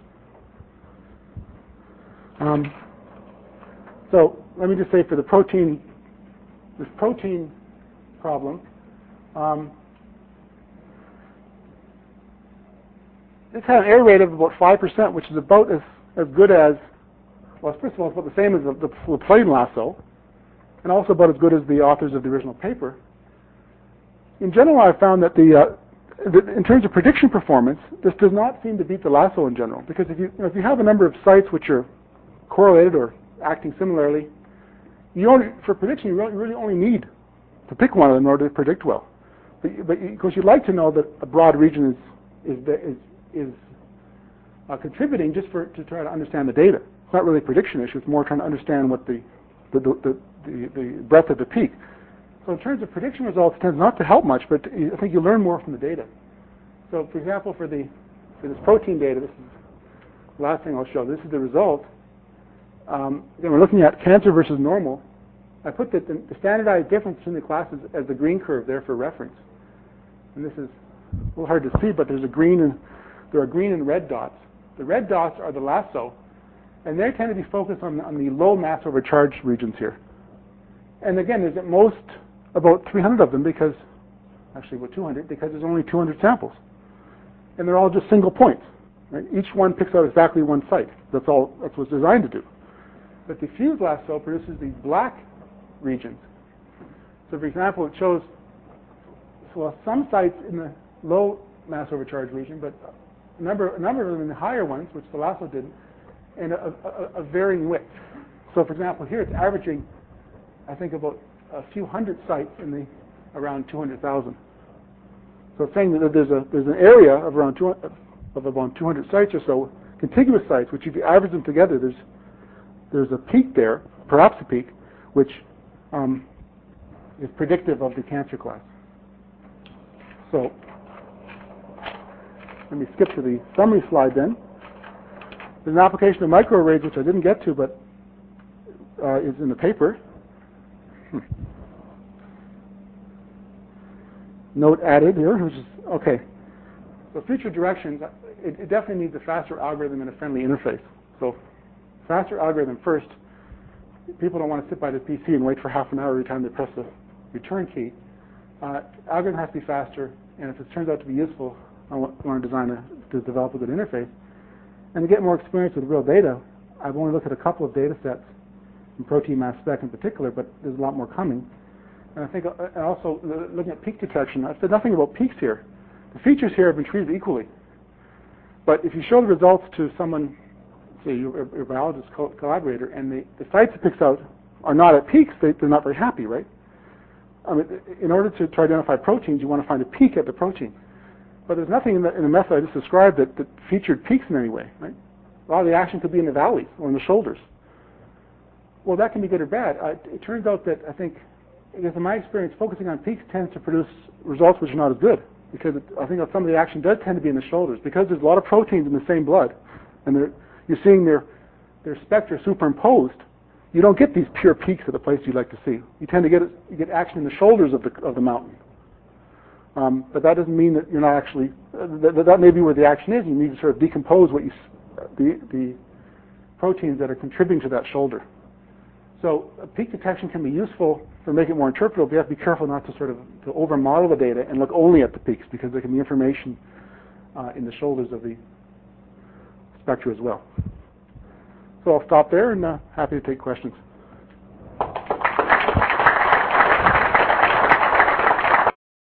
So let me just say for this protein problem, it's had an error rate of about 5%, which is about as good as, well, first of all, it's about the same as the plain lasso, and also about as good as the authors of the original paper. In general, I've found that in terms of prediction performance, this does not seem to beat the lasso in general, because if you have a number of sites which are correlated or acting similarly, for prediction you really only need to pick one of them in order to predict well. But of course, you'd like to know that a broad region is contributing just to try to understand the data. It's not really a prediction issue; it's more trying to understand what the breadth of the peak. So in terms of prediction results, it tends not to help much, but I think you learn more from the data. So for example, for this protein data, this is the last thing I'll show. This is the result. Then we're looking at cancer versus normal. I put the standardized difference between the classes as the green curve there for reference. And this is a little hard to see, but there are green and red dots. The red dots are the lasso, and they tend to be focused on the low mass over charge regions here. And again, there's at most about 300 of them actually about 200, because there's only 200 samples. And they're all just single points. Right? Each one picks out exactly one site. That's what it's designed to do. But the fused lasso produces these black regions. So for example, it shows some sites in the low mass over charge region, but a number of them in the higher ones, which the lasso didn't, and a varying width. So for example, here it's averaging, I think, about a few hundred sites in the around 200,000. So it's saying that there's an area of around 200 sites or so, contiguous sites, which if you average them together, there's a peak there, perhaps a peak, which is predictive of the cancer class. So let me skip to the summary slide then. There's an application of microarrays, which I didn't get to, but is in the paper. Note added here, which is, okay. So future directions, it definitely needs a faster algorithm and a friendly interface. So faster algorithm first. People don't want to sit by the PC and wait for half an hour every time they press the return key. Algorithm has to be faster, and if it turns out to be useful, I want to design to develop a good interface. And to get more experience with real data, I've only looked at a couple of data sets, in protein mass spec in particular, but there's a lot more coming. And I think also looking at peak detection, I've said nothing about peaks here. The features here have been treated equally. But if you show the results to someone, say your biologist collaborator, and the sites it picks out are not at peaks, they're not very happy, right? I mean, in order to identify proteins, you want to find a peak at the protein. But there's nothing in the method I just described that featured peaks in any way, right? A lot of the action could be in the valleys or in the shoulders. Well, that can be good or bad. It turns out that I think, in my experience, focusing on peaks tends to produce results which are not as good, because I think some of the action does tend to be in the shoulders, because there's a lot of proteins in the same blood, and you're seeing their spectra superimposed. You don't get these pure peaks at the place you'd like to see. You tend to get action in the shoulders of the mountain. But that doesn't mean that you're not actually. That may be where the action is. You need to sort of decompose the proteins that are contributing to that shoulder. So peak detection can be useful for making it more interpretable, but you have to be careful not to to over-model the data and look only at the peaks, because there can be information in the shoulders of the spectra as well. So I'll stop there, and happy to take questions.